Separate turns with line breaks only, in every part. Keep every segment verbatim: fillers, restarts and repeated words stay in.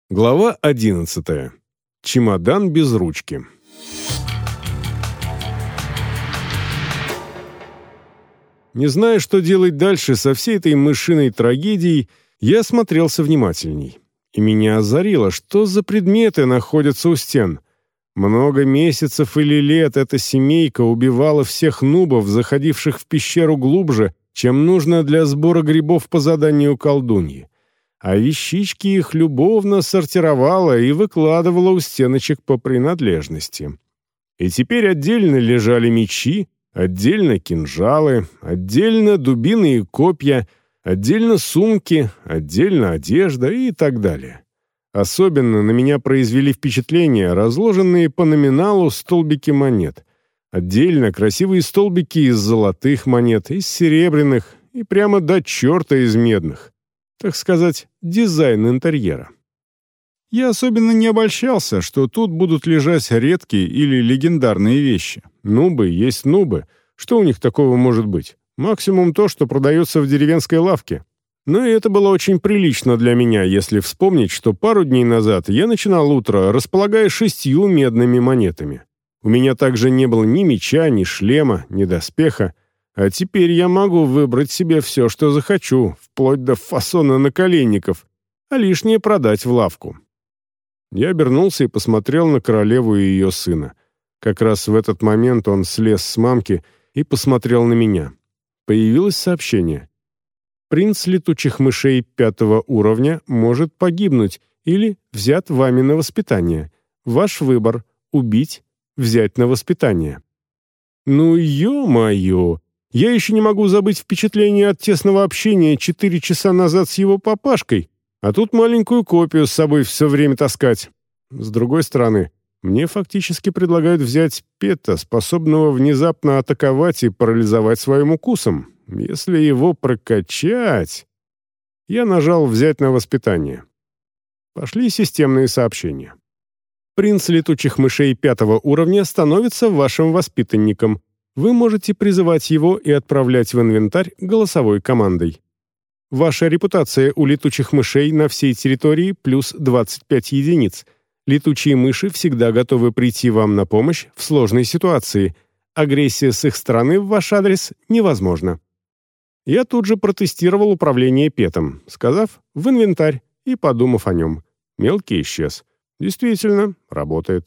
Глава одиннадцатая. Чемодан без ручки. Не зная, что делать дальше со всей этой мышиной трагедией, я осмотрелся внимательней. И меня озарило, что за предметы находятся у стен. Много месяцев или лет эта семейка убивала всех нубов, заходивших в пещеру глубже, чем нужно для сбора грибов по заданию колдуньи. А вещички их любовно сортировала и выкладывала у стеночек по принадлежности. И теперь отдельно лежали мечи, отдельно кинжалы, отдельно дубины и копья, отдельно сумки, отдельно одежда и так далее. Особенно на меня произвели впечатление разложенные по номиналу столбики монет. Отдельно красивые столбики из золотых монет, из серебряных и прямо до черта из медных. Так сказать, дизайн интерьера. Я особенно не обольщался, что тут будут лежать редкие или легендарные вещи. Нубы есть нубы. Что у них такого может быть? Максимум то, что продается в деревенской лавке. Но и это было очень прилично для меня, если вспомнить, что пару дней назад я начинал утро, располагая шестью медными монетами. У меня также не было ни меча, ни шлема, ни доспеха. А теперь я могу выбрать себе все, что захочу, вплоть до фасона наколенников, а лишнее продать в лавку. Я обернулся и посмотрел на королеву и ее сына. Как раз в этот момент он слез с мамки и посмотрел на меня. Появилось сообщение. «Принц летучих мышей пятого уровня может погибнуть или взят вами на воспитание. Ваш выбор — убить, взять на воспитание». Ну, ё-моё! Я еще не могу забыть впечатление от тесного общения четыре часа назад с его папашкой, а тут маленькую копию с собой все время таскать. С другой стороны, мне фактически предлагают взять пета, способного внезапно атаковать и парализовать своим укусом. Если его прокачать... Я нажал «Взять на воспитание». Пошли системные сообщения. Принц летучих мышей пятого уровня становится вашим воспитанником. Вы можете призывать его и отправлять в инвентарь голосовой командой. Ваша репутация у летучих мышей на всей территории плюс двадцать пять единиц. Летучие мыши всегда готовы прийти вам на помощь в сложной ситуации. Агрессия с их стороны в ваш адрес невозможна. Я тут же протестировал управление петом, сказав «в инвентарь» и подумав о нем. Мелкий исчез. Действительно, работает.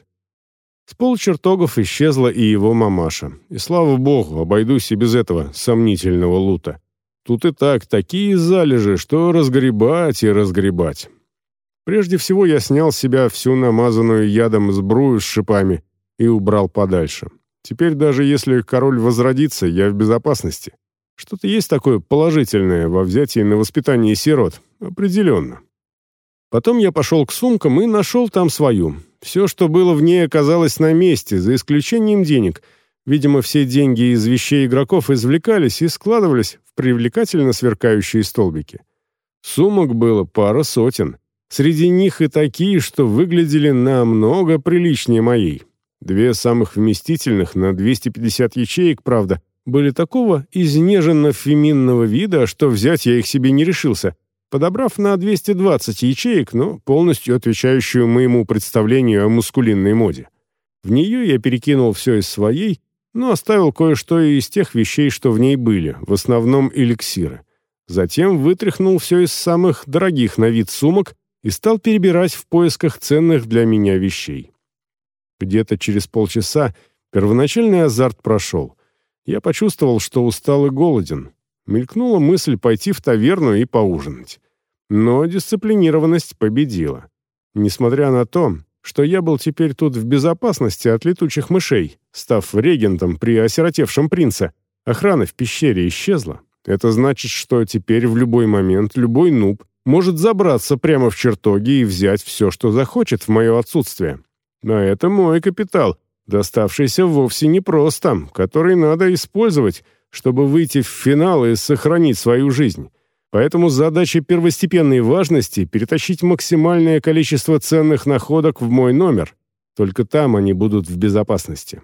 С полчертогов исчезла и его мамаша. И слава богу, обойдусь и без этого сомнительного лута. Тут и так такие залежи, что разгребать и разгребать. Прежде всего я снял с себя всю намазанную ядом сбрую с шипами и убрал подальше. Теперь даже если король возродится, я в безопасности. Что-то есть такое положительное во взятии на воспитание сирот. Определенно. Потом я пошел к сумкам и нашел там свою. Все, что было в ней, оказалось на месте, за исключением денег. Видимо, все деньги из вещей игроков извлекались и складывались в привлекательно сверкающие столбики. Сумок было пара сотен. Среди них и такие, что выглядели намного приличнее моей. Две самых вместительных на двести пятьдесят ячеек, правда, были такого изнеженно-феминного вида, что взять я их себе не решился, подобрав на двести двадцать ячеек, но полностью отвечающую моему представлению о мускулинной моде. В нее я перекинул все из своей, но оставил кое-что и из тех вещей, что в ней были, в основном эликсиры. Затем вытряхнул все из самых дорогих на вид сумок и стал перебирать в поисках ценных для меня вещей. Где-то через полчаса первоначальный азарт прошел. Я почувствовал, что устал и голоден. Мелькнула мысль пойти в таверну и поужинать. Но дисциплинированность победила. Несмотря на то, что я был теперь тут в безопасности от летучих мышей, став регентом при осиротевшем принце, охрана в пещере исчезла. Это значит, что теперь в любой момент любой нуб может забраться прямо в чертоги и взять все, что захочет в мое отсутствие. А это мой капитал, доставшийся вовсе непросто, который надо использовать, чтобы выйти в финал и сохранить свою жизнь. Поэтому задача первостепенной важности — перетащить максимальное количество ценных находок в мой номер. Только там они будут в безопасности.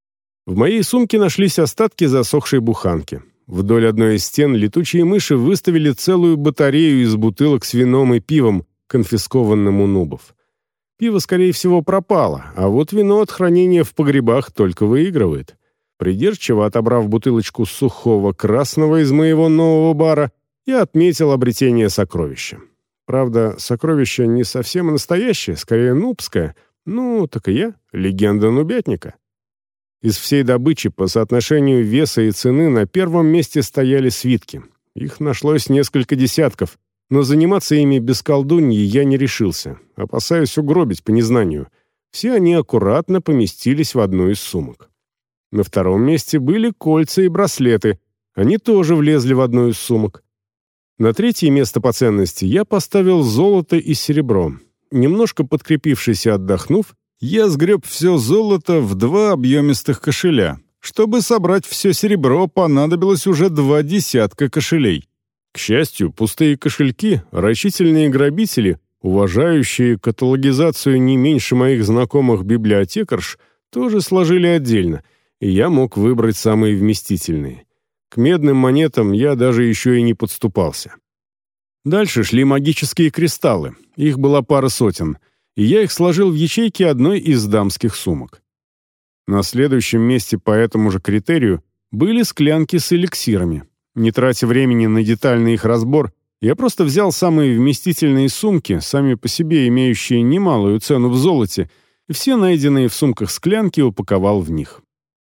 В моей сумке нашлись остатки засохшей буханки. Вдоль одной из стен летучие мыши выставили целую батарею из бутылок с вином и пивом, конфискованным у нубов. Пиво, скорее всего, пропало, а вот вино от хранения в погребах только выигрывает. Придирчиво отобрав бутылочку сухого красного из моего нового бара, я отметил обретение сокровища. Правда, сокровище не совсем настоящее, скорее нубское. Ну, так и я, легенда нубятника. Из всей добычи по соотношению веса и цены на первом месте стояли свитки. Их нашлось несколько десятков, но заниматься ими без колдуньи я не решился, опасаясь угробить по незнанию. Все они аккуратно поместились в одну из сумок. На втором месте были кольца и браслеты. Они тоже влезли в одну из сумок. На третье место по ценности я поставил золото и серебро. Немножко подкрепившись и отдохнув, я сгреб все золото в два объемистых кошеля. Чтобы собрать все серебро, понадобилось уже два десятка кошелей. К счастью, пустые кошельки, рачительные грабители, уважающие каталогизацию не меньше моих знакомых библиотекарш, тоже сложили отдельно, и я мог выбрать самые вместительные. К медным монетам я даже еще и не подступался. Дальше шли магические кристаллы, их была пара сотен, и я их сложил в ячейки одной из дамских сумок. На следующем месте по этому же критерию были склянки с эликсирами. Не тратя времени на детальный их разбор, я просто взял самые вместительные сумки, сами по себе имеющие немалую цену в золоте, и все найденные в сумках склянки упаковал в них.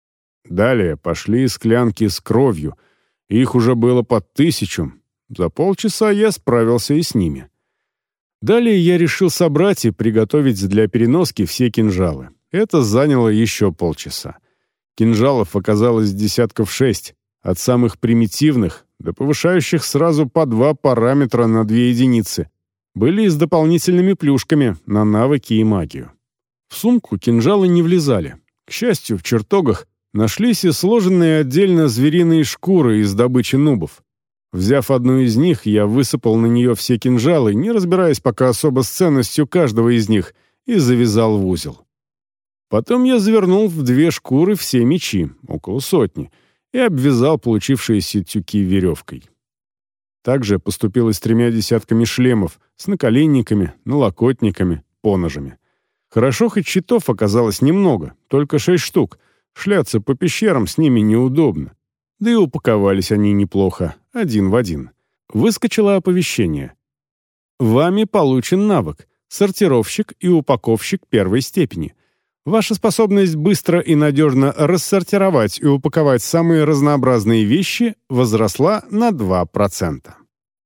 Далее пошли склянки с кровью. Их уже было под тысячу. За полчаса я справился и с ними. Далее я решил собрать и приготовить для переноски все кинжалы. Это заняло еще полчаса. Кинжалов оказалось десятков шесть, от самых примитивных до повышающих сразу по два параметра на две единицы. Были и с дополнительными плюшками на навыки и магию. В сумку кинжалы не влезали. К счастью, в чертогах нашлись и сложенные отдельно звериные шкуры из добычи нубов. Взяв одну из них, я высыпал на нее все кинжалы, не разбираясь пока особо с ценностью каждого из них, и завязал в узел. Потом я завернул в две шкуры все мечи, около сотни, и обвязал получившиеся тюки веревкой. Также поступил и с тремя десятками шлемов, с наколенниками, налокотниками, поножами. Хорошо, хоть щитов оказалось немного, только шесть штук. Шляться по пещерам с ними неудобно. Да и упаковались они неплохо, один в один. Выскочило оповещение. Вами получен навык «Сортировщик и упаковщик первой степени». Ваша способность быстро и надежно рассортировать и упаковать самые разнообразные вещи возросла на два процента.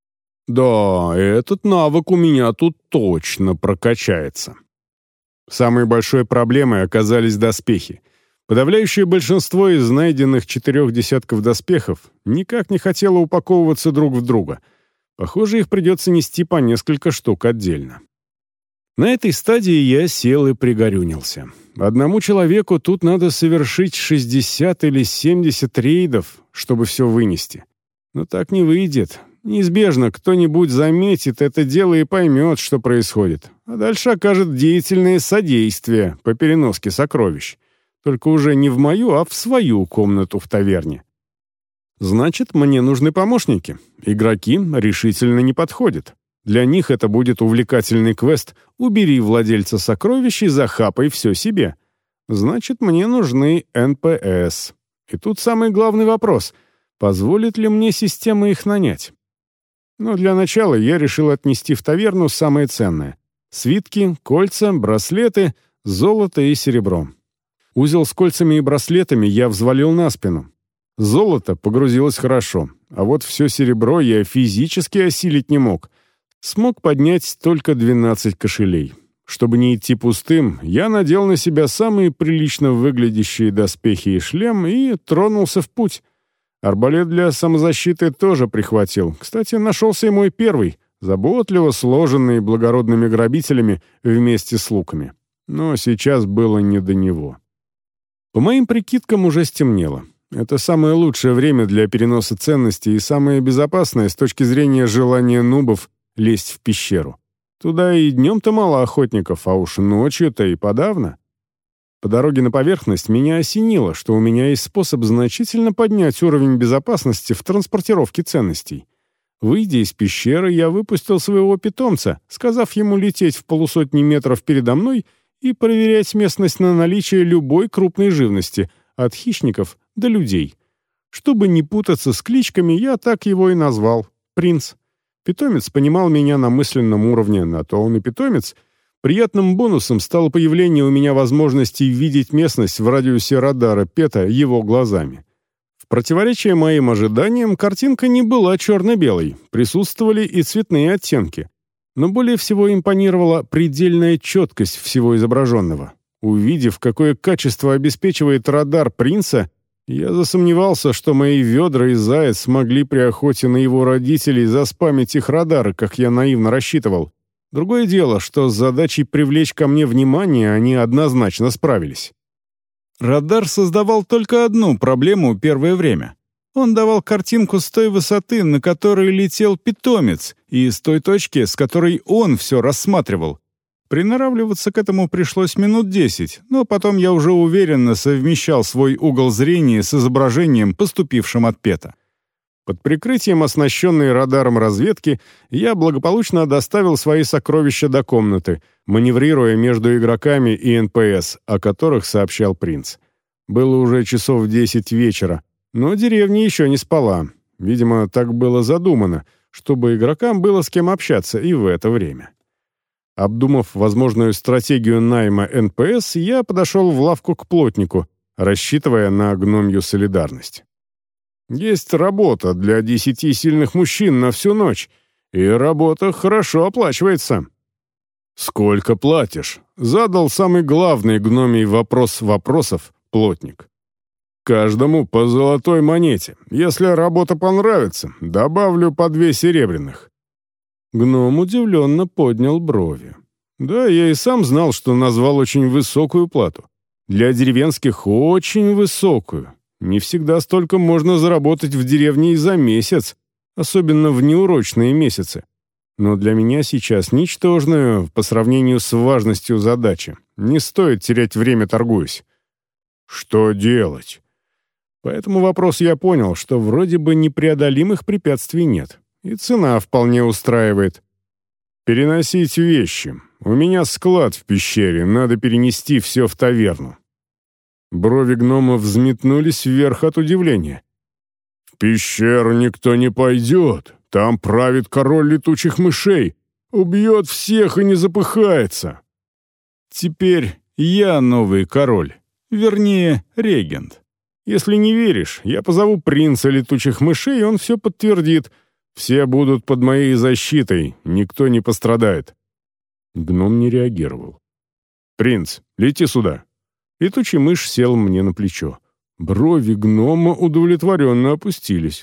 Да, этот навык у меня тут точно прокачается. Самой большой проблемой оказались доспехи. Подавляющее большинство из найденных четырех десятков доспехов никак не хотело упаковываться друг в друга. Похоже, их придется нести по несколько штук отдельно. На этой стадии я сел и пригорюнился. Одному человеку тут надо совершить шестьдесят или семьдесят рейдов, чтобы все вынести. Но так не выйдет. Неизбежно кто-нибудь заметит это дело и поймет, что происходит. А дальше окажет деятельное содействие по переноске сокровищ. Только уже не в мою, а в свою комнату в таверне. Значит, мне нужны помощники. Игроки решительно не подходят. Для них это будет увлекательный квест «Убери владельца сокровищ и захапай все себе». Значит, мне нужны эн пэ эс. И тут самый главный вопрос — позволит ли мне система их нанять? Но для начала я решил отнести в таверну самое ценное — свитки, кольца, браслеты, золото и серебро. Узел с кольцами и браслетами я взвалил на спину. Золото погрузилось хорошо, а вот все серебро я физически осилить не мог. Смог поднять только двенадцать кошелей. Чтобы не идти пустым, я надел на себя самые прилично выглядящие доспехи и шлем и тронулся в путь. Арбалет для самозащиты тоже прихватил. Кстати, нашелся и мой первый, заботливо сложенный благородными грабителями вместе с луками. Но сейчас было не до него. По моим прикидкам, уже стемнело. Это самое лучшее время для переноса ценностей и самое безопасное с точки зрения желания нубов лезть в пещеру. Туда и днем-то мало охотников, а уж ночью-то и подавно. По дороге на поверхность меня осенило, что у меня есть способ значительно поднять уровень безопасности в транспортировке ценностей. Выйдя из пещеры, я выпустил своего питомца, сказав ему лететь в полусотни метров передо мной и проверять местность на наличие любой крупной живности, от хищников до людей. Чтобы не путаться с кличками, я так его и назвал — Принц. Питомец понимал меня на мысленном уровне, на то он и питомец. Приятным бонусом стало появление у меня возможности видеть местность в радиусе радара Пета его глазами. В противоречие моим ожиданиям, картинка не была черно-белой, присутствовали и цветные оттенки. Но более всего импонировала предельная четкость всего изображенного. Увидев, какое качество обеспечивает радар Принца, я засомневался, что мои ведра и заяц смогли при охоте на его родителей заспамить их радары, как я наивно рассчитывал. Другое дело, что с задачей привлечь ко мне внимание они однозначно справились.
Радар создавал только одну проблему первое время. Он давал картинку с той высоты, на которой летел питомец, и с той точки, с которой он все рассматривал. Приноравливаться к этому пришлось минут десять, но потом я уже уверенно совмещал свой угол зрения с изображением, поступившим от Пета. Под прикрытием оснащенной радаром разведки я благополучно доставил свои сокровища до комнаты, маневрируя между игроками и эн пэ эс, о которых сообщал Принц. Было уже часов десять вечера, но деревня еще не спала. Видимо, так было задумано, чтобы игрокам было с кем общаться и в это время. Обдумав возможную стратегию найма эн пэ эс, я подошел в лавку к плотнику, рассчитывая на гномью солидарность. Есть работа для десяти сильных мужчин на всю ночь, и работа хорошо оплачивается. «Сколько платишь?» — задал самый главный гномий вопрос вопросов плотник. «Каждому по золотой монете. Если работа понравится, добавлю по две серебряных». Гном удивленно поднял брови. Да, я и сам знал, что назвал очень высокую плату. Для деревенских очень высокую. Не всегда столько можно заработать в деревне и за месяц, особенно в неурочные месяцы. Но для меня сейчас ничтожную по сравнению с важностью задачи. Не стоит терять время, торгуясь. Что делать? По этому вопросу я понял, что вроде бы непреодолимых препятствий нет. И цена вполне устраивает. Переносить вещи. У меня склад в пещере, надо перенести все в таверну. Брови гнома взметнулись вверх от удивления. «В пещеру никто не пойдет. Там правит король летучих мышей. Убьет всех и не запыхается». «Теперь я новый король. Вернее, регент.
Если не веришь, я позову принца летучих мышей, и он все подтвердит. Все будут под моей защитой, никто не пострадает». Гном не реагировал. «Принц, лети сюда». Летучий мышь сел мне на плечо. Брови гнома удовлетворенно опустились.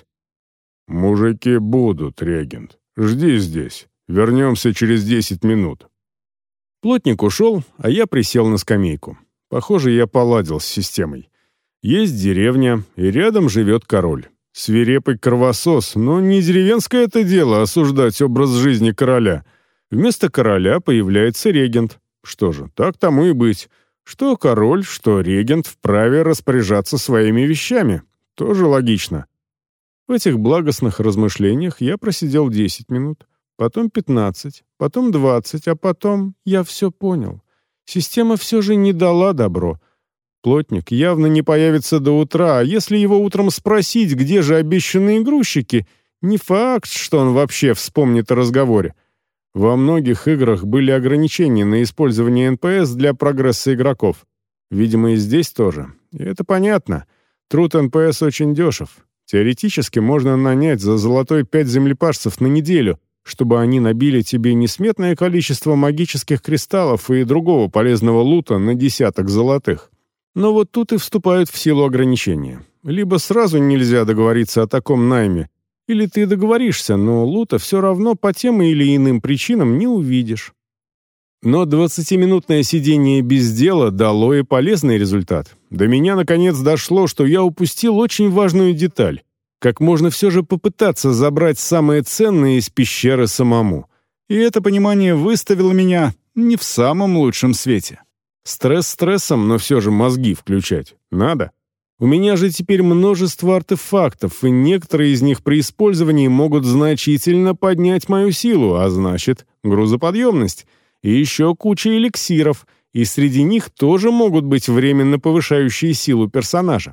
«Мужики будут, регент. Жди здесь. Вернемся через десять минут». Плотник ушел, а я присел на скамейку. Похоже, я поладил с системой. Есть деревня, и рядом живет король. Свирепый кровосос, но не деревенское это дело осуждать образ жизни короля. Вместо короля появляется регент. Что же, так тому и быть. Что король, что регент вправе распоряжаться своими вещами. Тоже логично. В этих благостных размышлениях я просидел десять минут, потом пятнадцать, потом двадцать, а потом я все понял. Система все же не дала добро. Плотник явно не появится до утра, а если его утром спросить, где же обещанные грузчики, не факт, что он вообще вспомнит о разговоре. Во многих играх были ограничения на использование эн пэ эс для прогресса игроков. Видимо, и здесь тоже. И это понятно. Труд эн пэ эс очень дешев. Теоретически можно нанять за золотой пять землепашцев на неделю, чтобы они набили тебе несметное количество магических кристаллов и другого полезного лута на десяток золотых. Но вот тут и вступают в силу ограничения. Либо сразу нельзя договориться о таком найме, или ты договоришься, но лута все равно по тем или иным причинам не увидишь. Но двадцатиминутное сидение без дела дало и полезный результат. До меня наконец дошло, что я упустил очень важную деталь. Как можно все же попытаться забрать самое ценное из пещеры самому. И это понимание выставило меня не в самом лучшем свете. Стресс стрессом, но все же мозги включать надо. У меня же теперь множество артефактов, и некоторые из них при использовании могут значительно поднять мою силу, а значит, грузоподъемность. И еще куча эликсиров, и среди них тоже могут быть временно повышающие силу персонажа.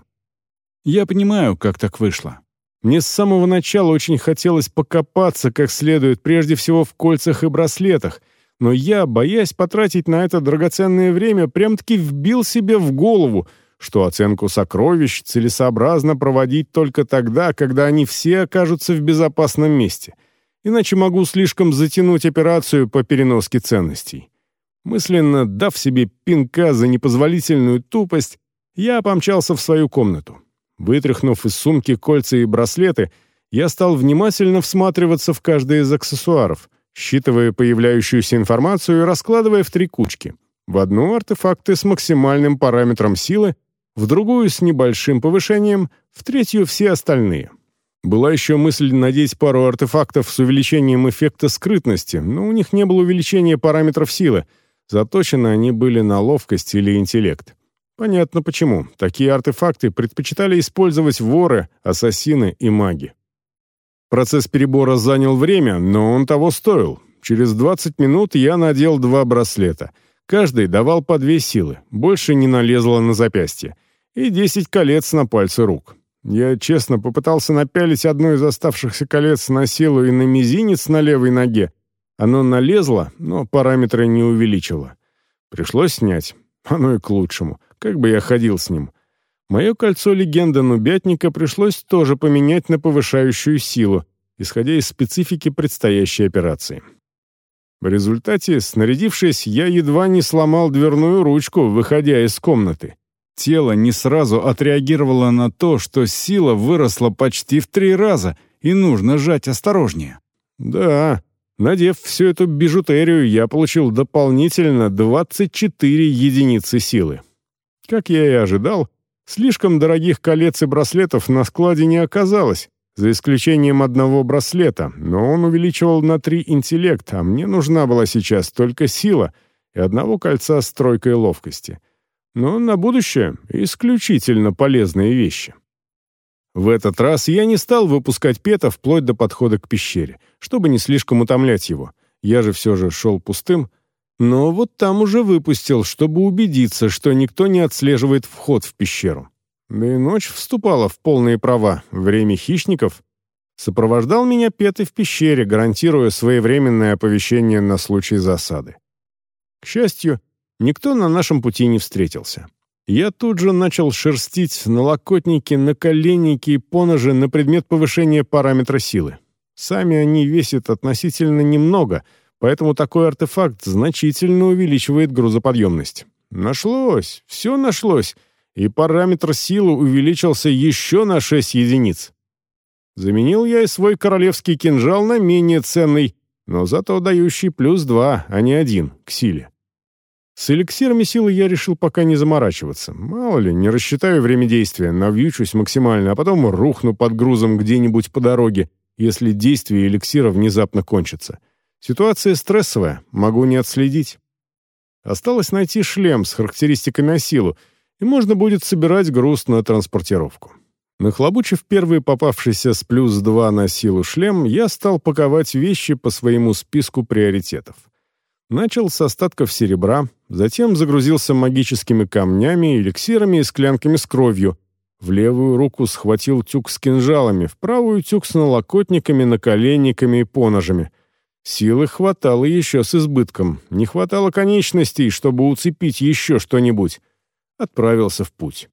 Я понимаю, как так вышло.
Мне с самого начала очень хотелось покопаться как следует, прежде всего в кольцах и браслетах, но я, боясь потратить на это драгоценное время, прям-таки вбил себе в голову, что оценку сокровищ целесообразно проводить только тогда, когда они все окажутся в безопасном месте. Иначе могу слишком затянуть операцию по переноске ценностей. Мысленно дав себе пинка за непозволительную тупость, я помчался в свою комнату. Вытряхнув из сумки кольца и браслеты, я стал внимательно всматриваться в каждый из аксессуаров, считывая появляющуюся информацию и раскладывая в три кучки. В одну — артефакты с максимальным параметром силы, в другую — с небольшим повышением, в третью — все остальные. Была еще мысль надеть пару артефактов с увеличением эффекта скрытности, но у них не было увеличения параметров силы, заточены они были на ловкость или интеллект. Понятно почему. Такие артефакты предпочитали использовать воры, ассасины и маги. Процесс перебора занял время, но он того стоил. Через двадцать минут я надел два браслета. Каждый давал по две силы, больше не налезло на запястье, и десять колец на пальцы рук. Я честно попытался напялить одно из оставшихся колец на силу и на мизинец на левой ноге. Оно налезло, но параметры не увеличило. Пришлось снять. Оно и к лучшему. Как бы я ходил с ним. Мое кольцо легенда Нубятника пришлось тоже поменять на повышающую силу, исходя из специфики предстоящей операции. В результате, снарядившись, я едва не сломал дверную ручку, выходя из комнаты.
Тело не сразу отреагировало на то, что сила выросла почти в три раза, и нужно жать осторожнее.
Да, надев всю эту бижутерию, я получил дополнительно двадцать четыре единицы силы. Как я и ожидал, слишком дорогих колец и браслетов на складе не оказалось, за исключением одного браслета, но он увеличивал на три интеллект, а мне нужна была сейчас только сила и одного кольца с тройкой ловкости. Но на будущее исключительно полезные вещи. В этот раз я не стал выпускать Пета вплоть до подхода к пещере, чтобы не слишком утомлять его. Я же все же шел пустым, но вот там уже выпустил, чтобы убедиться, что никто не отслеживает вход в пещеру. Да и ночь вступала в полные права, время хищников. Сопровождал меня Пет и в пещере, гарантируя своевременное оповещение на случай засады. К счастью, никто на нашем пути не встретился. Я тут же начал шерстить налокотники, наколенники и поножи на предмет повышения параметра силы. Сами они весят относительно немного, поэтому такой артефакт значительно увеличивает грузоподъемность. Нашлось, все нашлось, и параметр силы увеличился еще на шесть единиц. Заменил я и свой королевский кинжал на менее ценный, но зато дающий плюс два, а не один, к силе. С эликсирами силы я решил пока не заморачиваться. Мало ли, не рассчитаю время действия, навьючусь максимально, а потом рухну под грузом где-нибудь по дороге, если действие эликсира внезапно кончится. Ситуация стрессовая, могу не отследить. Осталось найти шлем с характеристикой на силу, и можно будет собирать груз на транспортировку. Нахлобучив первый попавшийся с плюс два на силу шлем, я стал паковать вещи по своему списку приоритетов. Начал с остатков серебра, затем загрузился магическими камнями, эликсирами и склянками с кровью. В левую руку схватил тюк с кинжалами, в правую тюк с налокотниками, наколенниками и поножами. Силы хватало еще с избытком, не хватало конечностей, чтобы уцепить еще что-нибудь. Отправился в путь.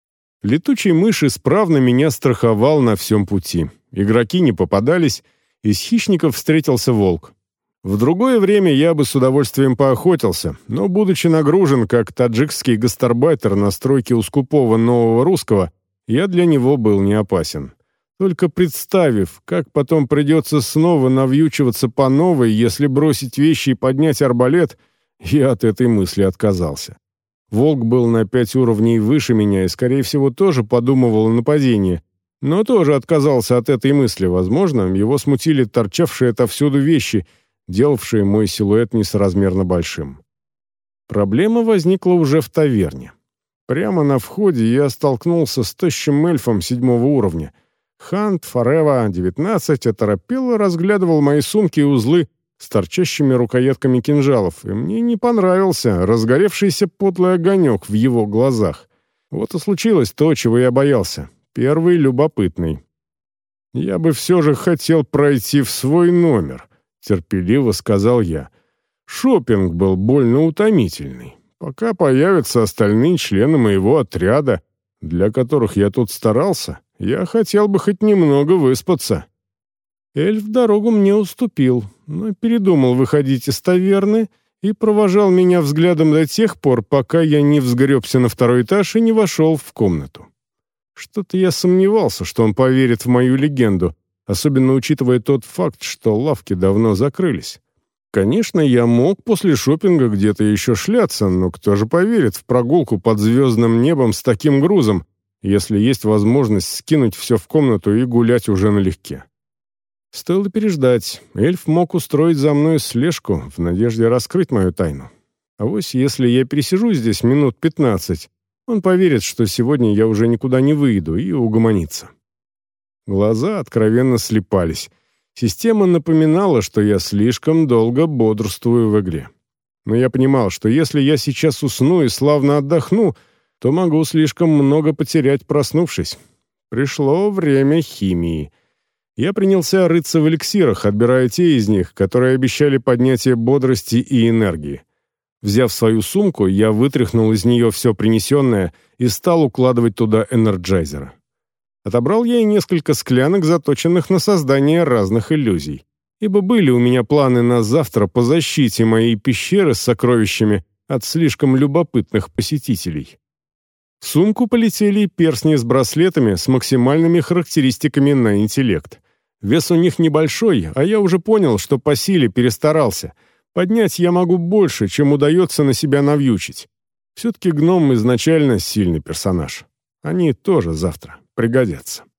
Летучий мышь исправно меня страховал на всем пути. Игроки не попадались, из хищников встретился волк. В другое время я бы с удовольствием поохотился, но, будучи нагружен, как таджикский гастарбайтер на стройке у скупого нового русского, я для него был не опасен. Только представив, как потом придется снова навьючиваться по новой, если бросить вещи и поднять арбалет, я от этой мысли отказался. Волк был на пять уровней выше меня и, скорее всего, тоже подумывал о нападении, но тоже отказался от этой мысли. Возможно, его смутили торчавшие отовсюду вещи, делавшие мой силуэт несоразмерно большим. Проблема возникла уже в таверне. Прямо на входе я столкнулся с тощим эльфом седьмого уровня. Хант Форева, девятнадцать, оторопело разглядывал мои сумки и узлы с торчащими рукоятками кинжалов, и мне не понравился разгоревшийся подлый огонек в его глазах. Вот и случилось то, чего я боялся. Первый любопытный. «Я бы все же хотел пройти в свой номер», — терпеливо сказал я. «Шопинг был больно утомительный. Пока появятся остальные члены моего отряда, для которых я тут старался, я хотел бы хоть немного выспаться». Эльф дорогу мне уступил, но передумал выходить из таверны и провожал меня взглядом до тех пор, пока я не взгребся на второй этаж и не вошел в комнату. Что-то я сомневался, что он поверит в мою легенду, особенно учитывая тот факт, что лавки давно закрылись. Конечно, я мог после шопинга где-то еще шляться, но кто же поверит в прогулку под звездным небом с таким грузом, если есть возможность скинуть все в комнату и гулять уже налегке? Стоило переждать. Эльф мог устроить за мной слежку в надежде раскрыть мою тайну. Авось, если я пересижу здесь минут пятнадцать, он поверит, что сегодня я уже никуда не выйду, и угомонится. Глаза откровенно слипались. Система напоминала, что я слишком долго бодрствую в игре. Но я понимал, что если я сейчас усну и славно отдохну, то могу слишком много потерять, проснувшись. Пришло время химии. Я принялся рыться в эликсирах, отбирая те из них, которые обещали поднятие бодрости и энергии. Взяв свою сумку, я вытряхнул из нее все принесенное и стал укладывать туда энерджайзера. Отобрал я и несколько склянок, заточенных на создание разных иллюзий, ибо были у меня планы на завтра по защите моей пещеры с сокровищами от слишком любопытных посетителей. В сумку полетели перстни с браслетами с максимальными характеристиками на интеллект. Вес у них небольшой, а я уже понял, что по силе перестарался. Поднять я могу больше, чем удается на себя навьючить. Все-таки гном изначально сильный персонаж. Они тоже завтра пригодятся.